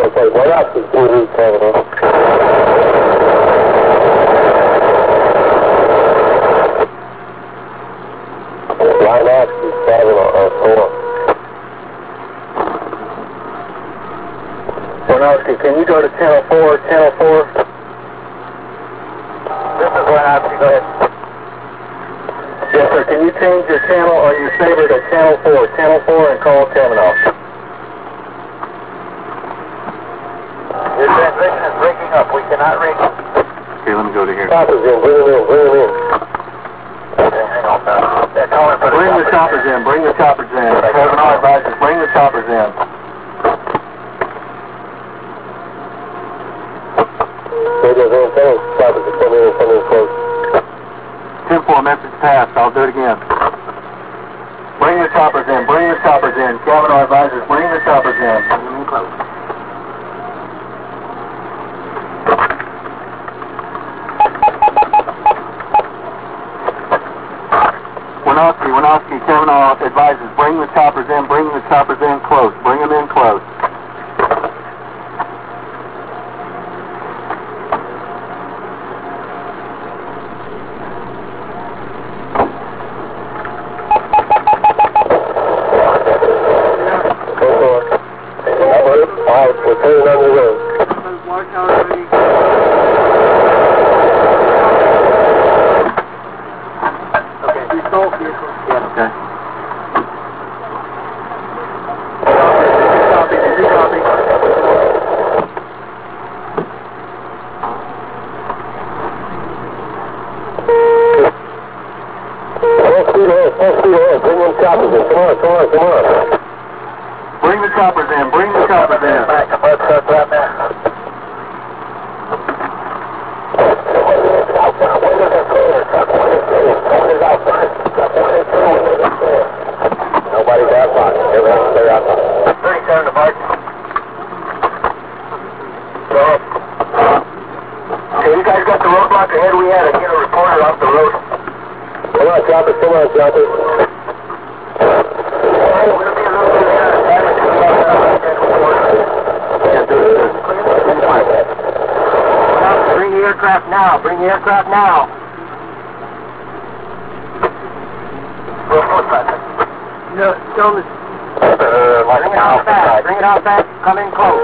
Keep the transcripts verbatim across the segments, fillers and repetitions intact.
Okay, well, that's the T V terminal. Line X is seven or four. Winowski, can you go to channel four, channel four? This is Winowski, go ahead. Yes, sir, can you change your channel or your saver to channel four, channel four and call Kavanaugh? Your transmission is breaking up, we cannot reach it. Okay, let me go to here. Choppers in, bring them in, bring them in. Okay, hang on, pal. They're calling for the Bring the choppers in, bring the choppers in. Kavanaugh advises, bring the choppers in. ten four, message passed. I'll do it again. Bring the choppers in. Bring the choppers in. Kavanaugh advisors, bring the choppers in. Bring them in close. Winowski, Winowski, Kavanaugh advisors, bring the choppers in. Bring the choppers in close. Bring them in close. We're turning on the road. Okay. Yeah, okay. Copy, copy, copy. Full speed ahead, full speed ahead. Bring them choppers in. Come on, come on, come on. Bring the choppers in. Bring the choppers in. Back to Bud Truck right now. Nobody's outside. Everyone's stay outside. thirty-seven to Bud. Go ahead. Okay, you guys got the roadblock ahead. We had to get a reporter off the road. Come on, choppers. Come on, choppers. Bring the aircraft now. Bring the aircraft now. No, don't listen. Uh, Bring it out fast. Bring it out fast. Come in close.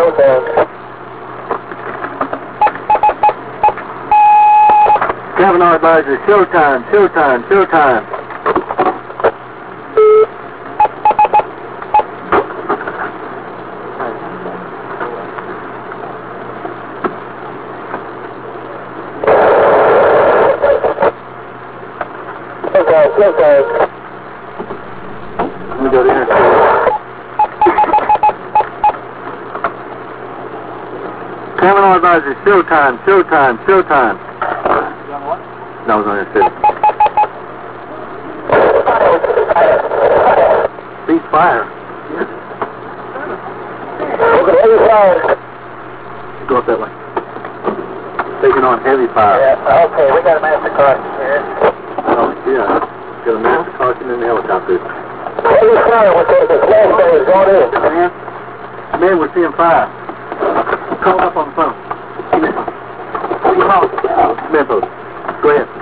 Kavanaugh advisor, showtime, showtime, showtime. Okay. Let me go to here. Kavanaugh advisor, showtime, showtime, showtime. No, I was on your city. Cease fire. Yes. Go up that way. Taking on heavy fire. Yeah, okay, we got a master caution here. Oh, yeah. Got a master caution in the helicopter. Heavy fire with the flag is going in. Man, man, we're seeing fire. Call up on the phone. Come in. Come on. Come in, folks. Go ahead.